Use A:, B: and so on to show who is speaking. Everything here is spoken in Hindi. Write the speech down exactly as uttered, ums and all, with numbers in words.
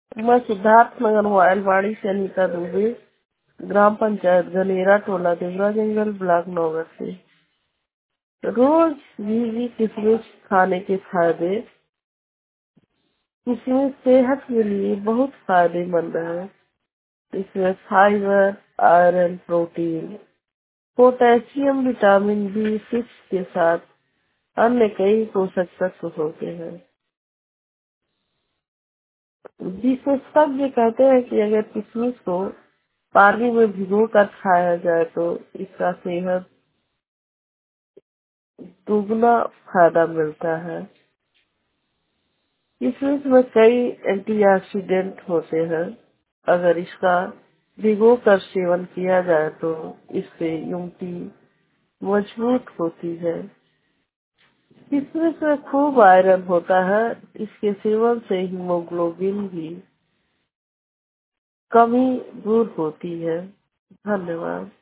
A: मैं सिद्धार्थ नगर वायलवाड़ी से अनीता दुबे, ग्राम पंचायत गनेरा, टोला देवरा जंगल, ब्लॉक नौगढ़ से। रोज घी किशमिश खाने के फायदे। किशमिश सेहत के लिए बहुत फायदेमंद है। इसमें fibre, iron, protein, potassium, vitamin B six के साथ अन्य कई पोषक तत्व होते हैं। विशेषज्ञ कहते हैं कि अगर किशमिश को पानी में भिगो कर खाया जाए तो इसका सेहत दुगना फायदा मिलता है। किशमिश में कई एंटीऑक्सीडेंट होते हैं। अगर इसका भिगो कर सेवन किया जाए तो इससे इम्यूनिटी मजबूत होती है। किशमिश में खूब आयरन होता है। इसके सेवन से हीमोग्लोबिन की कमी दूर होती है। धन्यवाद।